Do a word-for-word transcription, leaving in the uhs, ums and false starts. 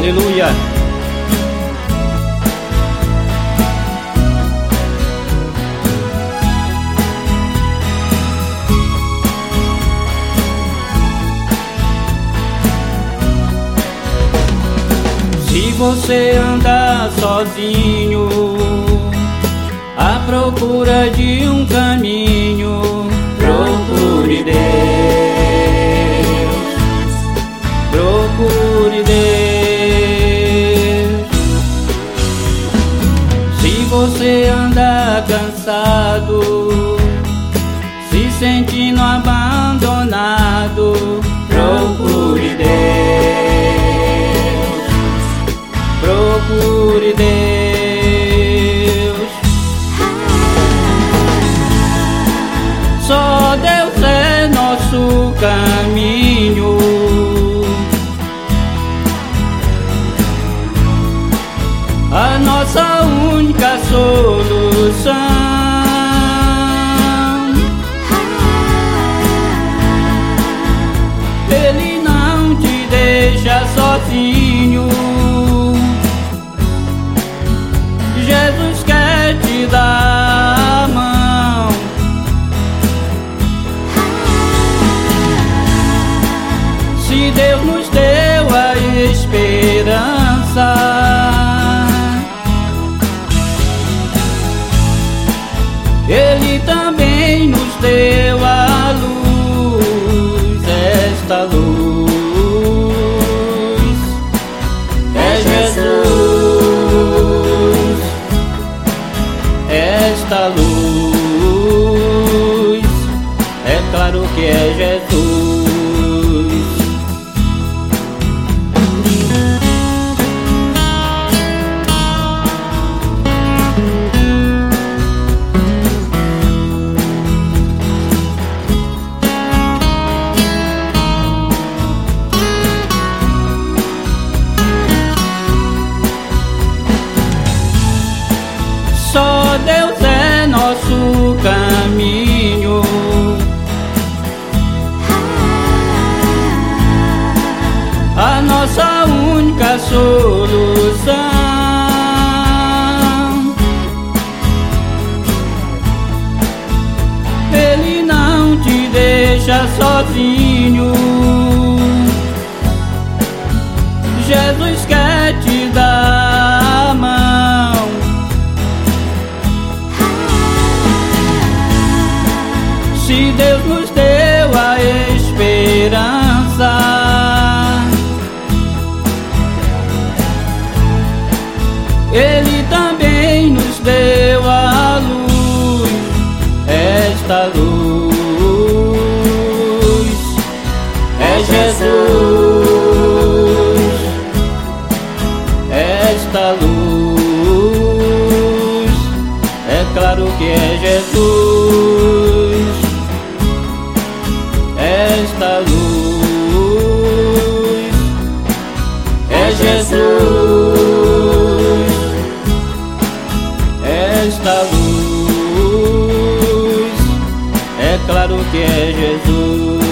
Aleluia. Se você andar sozinho à procura de um caminho, procure Deus, procure Deus. Se você andar cansado, se sentindo abandonado, procure Deus, procure Deus. Só Deus é nosso caminho, a nossa única solução. Ele não te deixa sozinho, Jesus quer te dar a mão. Se Deus nos deu a esperança, Ele também nos deu a luz. Esta luz é Jesus. Esta luz, é claro que é Jesus. Só Deus é nosso caminho, a nossa única solução. Ele não te deixa sozinho, Jesus quer te dar a mão. Se Deus nos deu a esperança, Ele também nos deu a luz. Esta luz é Jesus. Esta luz, é claro que é Jesus. Esta luz é Jesus. Esta luz, é claro que é Jesus.